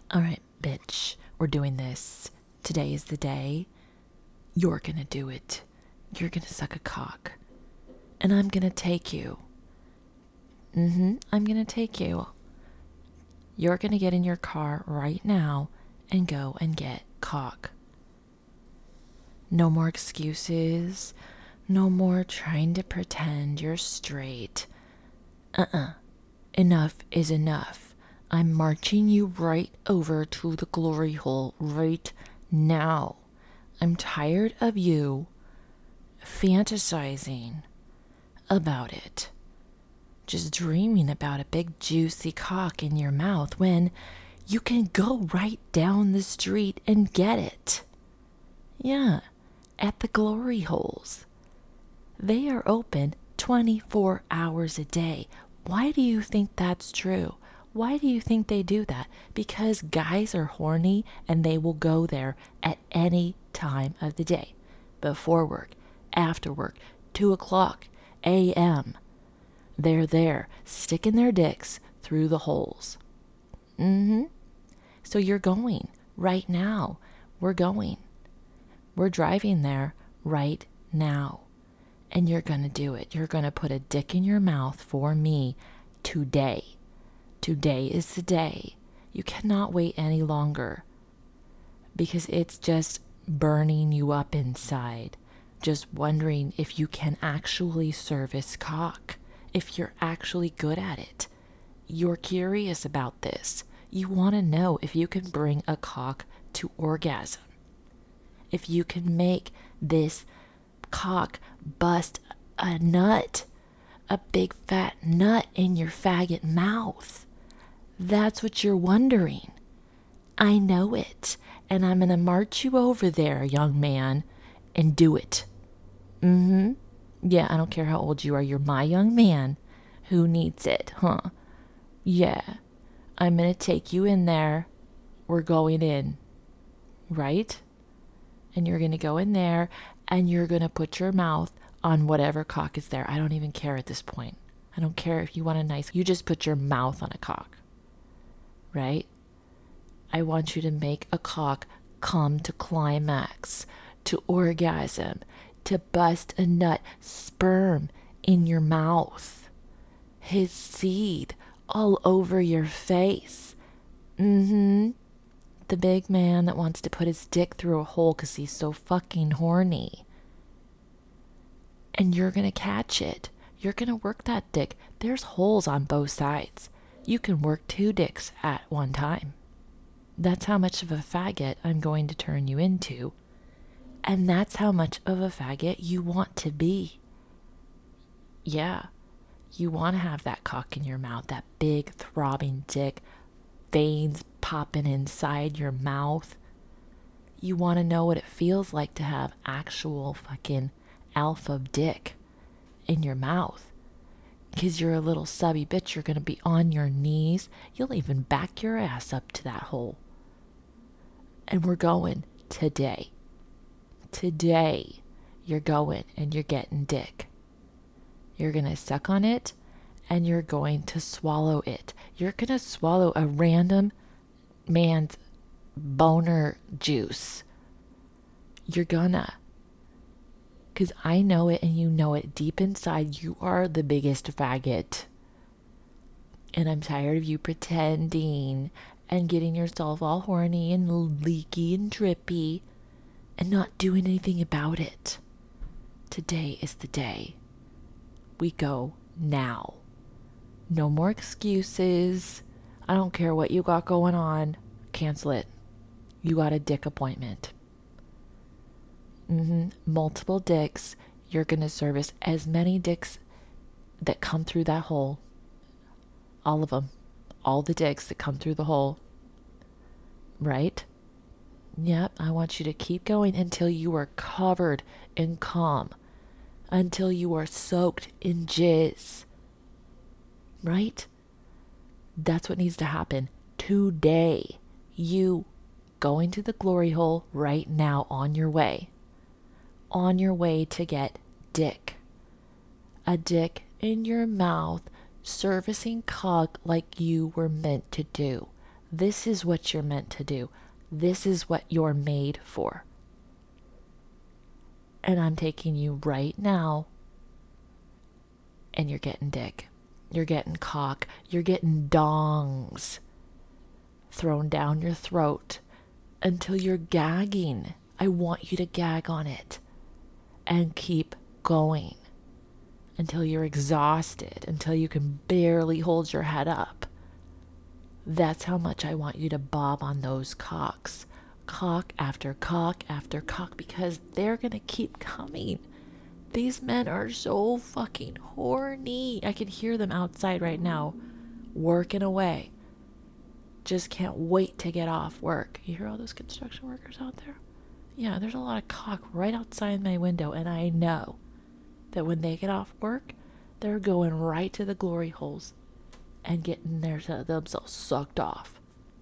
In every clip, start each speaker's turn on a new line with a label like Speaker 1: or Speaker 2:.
Speaker 1: All right, bitch, we're doing this. Today is the day. You're gonna do it. You're gonna suck a cock. And I'm gonna take you. I'm gonna take you. You're gonna get in your car right now and go and get cock. No more excuses. No more trying to pretend you're straight. Enough is enough. I'm marching you right over to the glory hole right now. I'm tired of you fantasizing about it. Just dreaming about a big juicy cock in your mouth when you can go right down the street and get it. Yeah, at the glory holes. They are open 24 hours a day. Why do you think that's true? Why do you think they do that? Because guys are horny and they will go there at any time of the day. Before work, after work, 2 o'clock a.m. They're there, sticking their dicks through the holes. So you're going right now. We're going. We're driving there right now. And you're going to do it. You're going to put a dick in your mouth for me today. Today is the day. You cannot wait any longer. Because it's just burning you up inside. Just wondering if you can actually service cock. If you're actually good at it. You're curious about this. You want to know if you can bring a cock to orgasm. If you can make this cock bust a nut, a big fat nut in your faggot mouth. That's what you're wondering. I know it, and I'm gonna march you over there, young man, and do it. Yeah, I don't care how old you are. You're my young man who needs it, huh? Yeah, I'm gonna take you in there. We're going in, right? And you're gonna go in there and you're gonna put your mouth on whatever cock is there. I don't even care at this point. I don't care if you want a nice, you just put your mouth on a cock, right? I want you to make a cock come to climax, to orgasm, to bust a nut, sperm in your mouth, his seed all over your face. The big man that wants to put his dick through a hole because he's so fucking horny. And you're gonna catch it. You're gonna work that dick. There's holes on both sides. You can work 2 dicks at one time. That's how much of a faggot I'm going to turn you into. And that's how much of a faggot you want to be. Yeah. You want to have that cock in your mouth, that big throbbing dick, veins popping inside your mouth. You want to know what it feels like to have actual fucking alpha dick in your mouth. Because you're a little subby bitch, you're going to be on your knees. You'll even back your ass up to that hole. And we're going today. Today, you're going and you're getting dick. You're going to suck on it and you're going to swallow it. You're going to swallow a random man's boner juice. You're gonna. Because I know it and you know it deep inside. You are the biggest faggot. And I'm tired of you pretending and getting yourself all horny and leaky and drippy and not doing anything about it. Today is the day. We go now. No more excuses. I don't care what you got going on. Cancel it. You got a dick appointment. Multiple dicks. You're going to service as many dicks that come through that hole. All of them. All the dicks that come through the hole. Right? Yep, I want you to keep going until you are covered in cum. Until you are soaked in jizz. Right? That's what needs to happen today. You going to the glory hole right now on your way. On your way to get dick. A dick in your mouth, servicing cock like you were meant to do. This is what you're meant to do. This is what you're made for. And I'm taking you right now, and you're getting dick. You're getting cock. You're getting dongs thrown down your throat until you're gagging. I want you to gag on it and keep going until you're exhausted, until you can barely hold your head up. That's how much I want you to bob on those cocks. Cock after cock after cock, because they're going to keep coming. These men are so fucking horny. I can hear them outside right now, working away. Just can't wait to get off work. You hear all those construction workers out there? Yeah, there's a lot of cock right outside my window, and I know that when they get off work, they're going right to the glory holes and getting themselves sucked off.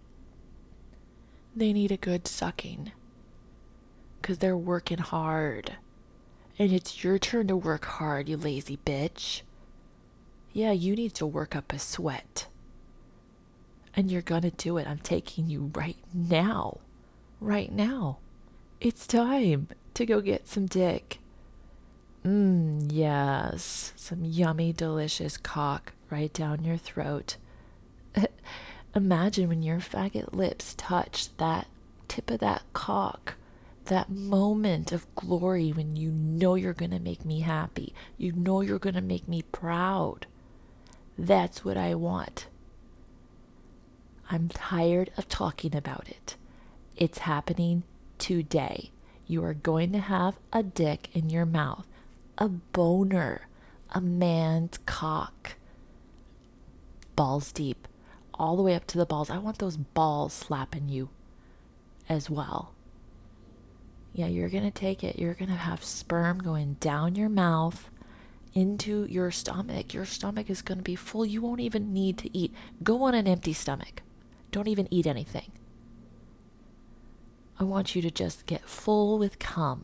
Speaker 1: They need a good sucking because they're working hard. And it's your turn to work hard, you lazy bitch. Yeah, you need to work up a sweat. And you're gonna do it. I'm taking you right now. Right now. It's time to go get some dick. Yes. Some yummy, delicious cock right down your throat. Imagine when your faggot lips touch that tip of that cock. That moment of glory when you know you're going to make me happy. You know you're going to make me proud. That's what I want. I'm tired of talking about it. It's happening today. You are going to have a dick in your mouth. A boner. A man's cock. Balls deep. All the way up to the balls. I want those balls slapping you as well. Yeah, you're going to take it. You're going to have sperm going down your mouth into your stomach. Your stomach is going to be full. You won't even need to eat. Go on an empty stomach. Don't even eat anything. I want you to just get full with cum.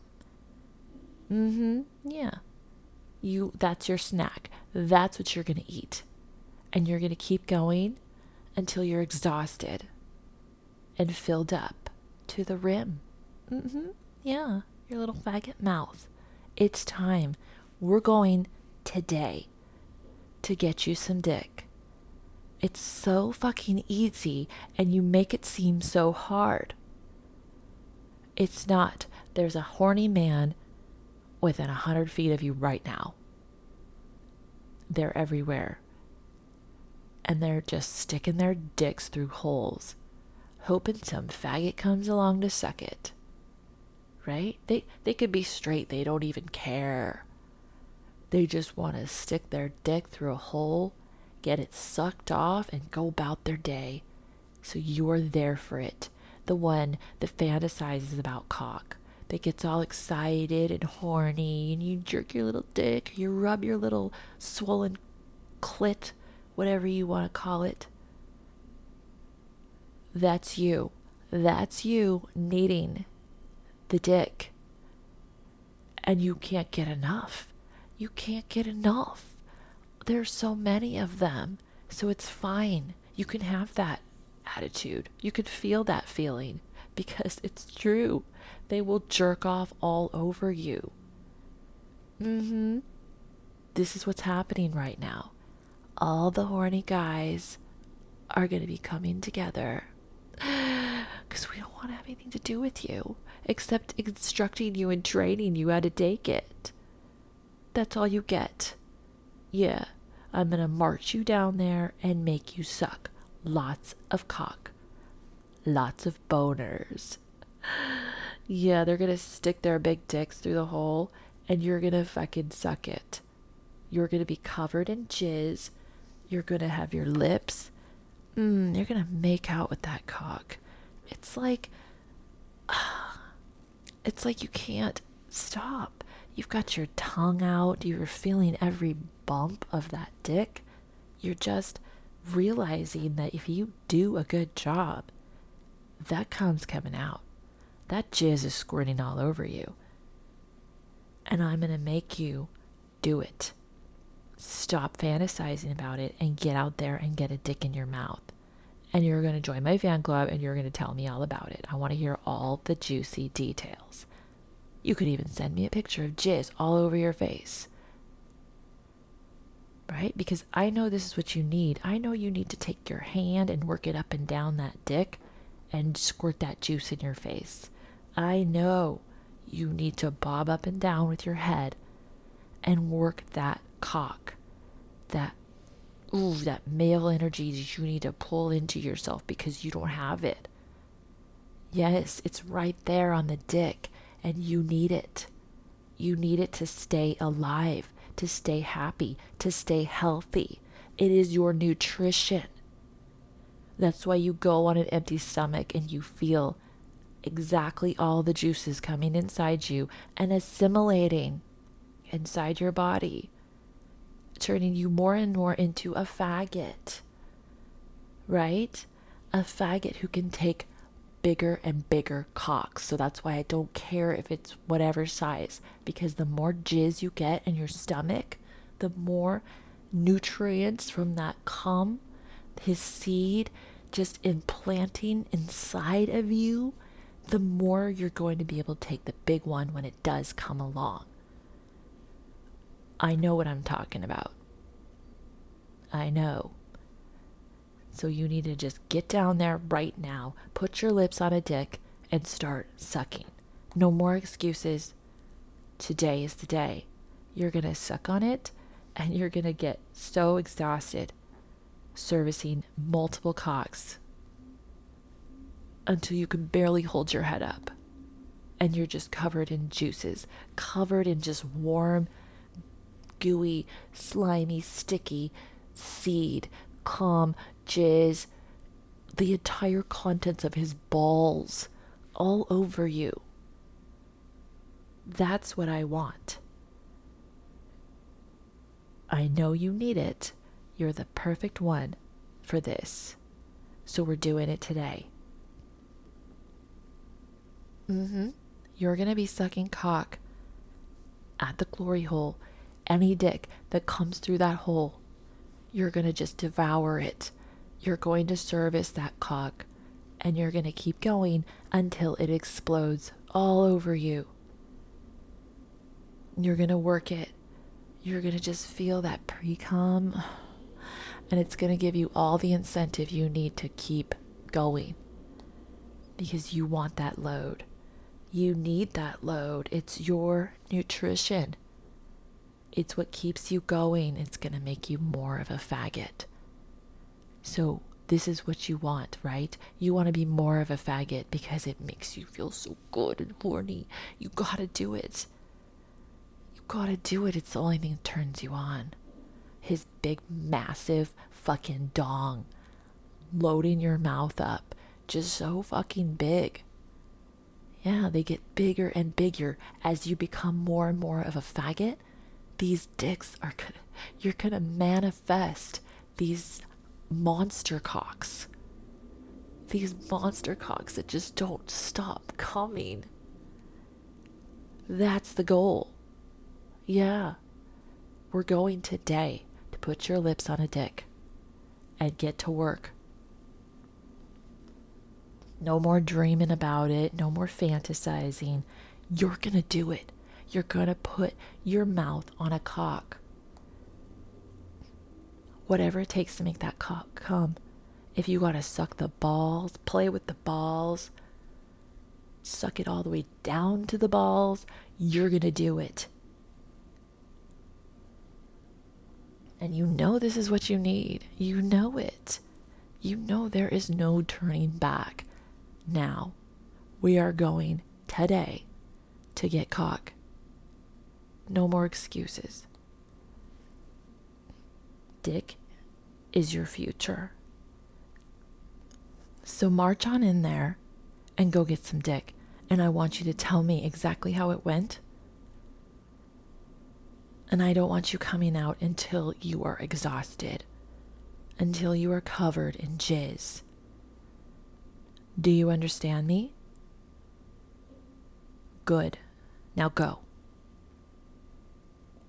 Speaker 1: Yeah. That's your snack. That's what you're going to eat. And you're going to keep going until you're exhausted and filled up to the rim. Yeah, your little faggot mouth. It's time. We're going today to get you some dick. It's so fucking easy, and you make it seem so hard. It's not. There's a horny man within 100 feet of you right now. They're everywhere. And they're just sticking their dicks through holes, hoping some faggot comes along to suck it. Right? They could be straight. They don't even care. They just want to stick their dick through a hole, get it sucked off, and go about their day. So you're there for it. The one that fantasizes about cock. That gets all excited and horny, and you jerk your little dick, you rub your little swollen clit, whatever you want to call it. That's you. That's you needing the dick. And you can't get enough. You can't get enough. There's so many of them. So it's fine. You can have that attitude. You can feel that feeling because it's true. They will jerk off all over you. This is what's happening right now. All the horny guys are going to be coming together because we don't want to have anything to do with you except instructing you and training you how to take it. That's all you get. Yeah, I'm going to march you down there and make you suck lots of cock. Lots of boners. Yeah, they're going to stick their big dicks through the hole and you're going to fucking suck it. You're going to be covered in jizz. You're going to have your lips. You're going to make out with that cock. It's like you can't stop. You've got your tongue out. You're feeling every bump of that dick. You're just realizing that if you do a good job, that cum's coming out. That jizz is squirting all over you. And I'm going to make you do it. Stop fantasizing about it and get out there and get a dick in your mouth and you're going to join my fan club and you're going to tell me all about it. I want to hear all the juicy details. You could even send me a picture of jizz all over your face. Right? Because I know this is what you need. I know you need to take your hand and work it up and down that dick and squirt that juice in your face. I know you need to bob up and down with your head and work that cock, that male energy that you need to pull into yourself because you don't have it. Yes, it's right there on the dick, and you need it. You need it to stay alive, to stay happy, to stay healthy. It is your nutrition. That's why you go on an empty stomach and you feel exactly all the juices coming inside you and assimilating inside your body, turning you more and more into a faggot, right? A faggot who can take bigger and bigger cocks. So that's why I don't care if it's whatever size, because the more jizz you get in your stomach, the more nutrients from that cum, his seed, just implanting inside of you, the more you're going to be able to take the big one when it does come along. I know what I'm talking about. I know. So you need to just get down there right now, put your lips on a dick, and start sucking. No more excuses. Today is the day. You're going to suck on it, and you're going to get so exhausted servicing multiple cocks until you can barely hold your head up. And you're just covered in juices, covered in just warm, gooey, slimy, sticky seed, cum, jizz, the entire contents of his balls all over you. That's what I want. I know you need it. You're the perfect one for this. So we're doing it today. You're going to be sucking cock at the glory hole. Any dick that comes through that hole, you're going to just devour it. You're going to service that cock, and you're going to keep going until it explodes all over you. You're going to work it. You're going to just feel that pre-cum, and it's going to give you all the incentive you need to keep going, because you want that load. You need that load. It's your nutrition. It's what keeps you going. It's going to make you more of a faggot. So this is what you want, right? You want to be more of a faggot because it makes you feel so good and horny. You gotta do it. You gotta do it. It's the only thing that turns you on. His big, massive fucking dong loading your mouth up. Just so fucking big. Yeah, they get bigger and bigger as you become more and more of a faggot. These dicks are you're gonna manifest these monster cocks. These monster cocks that just don't stop coming. That's the goal. Yeah. We're going today to put your lips on a dick and get to work. No more dreaming about it. No more fantasizing. You're gonna do it. You're going to put your mouth on a cock. Whatever it takes to make that cock come. If you got to suck the balls, play with the balls, suck it all the way down to the balls, you're going to do it. And you know this is what you need. You know it. You know there is no turning back. Now, we are going today to get cock. No more excuses. Dick is your future. So march on in there and go get some dick. And I want you to tell me exactly how it went. And I don't want you coming out until you are exhausted. Until you are covered in jizz. Do you understand me? Good. Now go.